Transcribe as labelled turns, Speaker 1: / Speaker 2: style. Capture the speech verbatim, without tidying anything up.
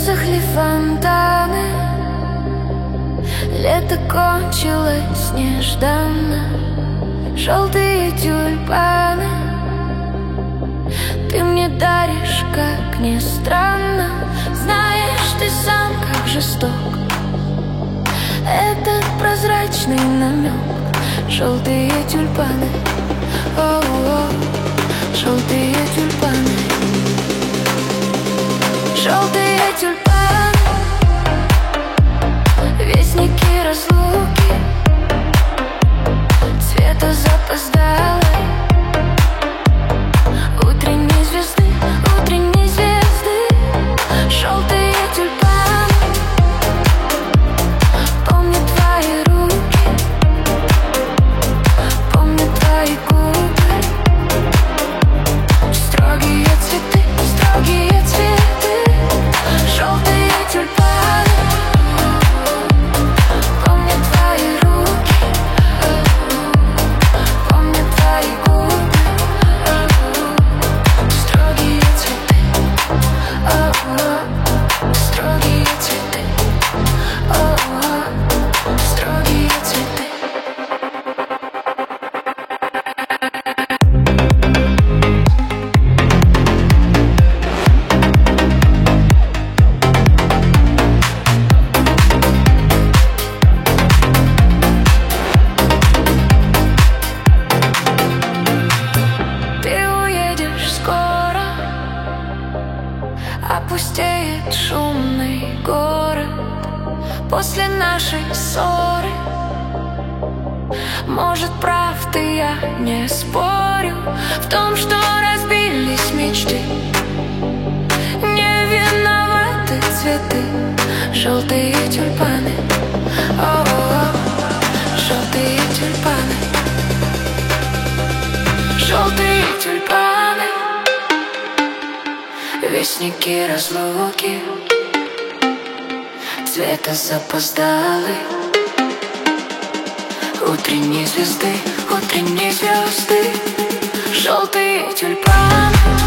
Speaker 1: Высохли фонтаны, лето кончилось нежданно. Желтые тюльпаны ты мне даришь, как ни странно. Знаешь, ты сам как жесток этот прозрачный намек. Желтые тюльпаны, о-о-о, желтые тюльпаны. Желтые тюльпаны, вестники разлуки, цвета запоздалой утренней звезды, утренней звезды. Желтые тюльпаны, помню твои руки, помню твои губы. Строгие цветы, строгие цветы. Желтые тюльпаны, помню твои руки, помню твои губы. Строгие цветы, строгие цветы, строгие цветы. Ты уедешь скоро, опустеет шумный город после нашей ссоры. Может, прав ты, я не спорю в том, что разбились мечты. Не виноваты цветы, желтые тюльпаны, о-о-о, желтые тюльпаны. Желтые тюльпаны, вестники разлуки, цвета запоздалый утренней звезды, утренней звезды. Желтые тюльпаны.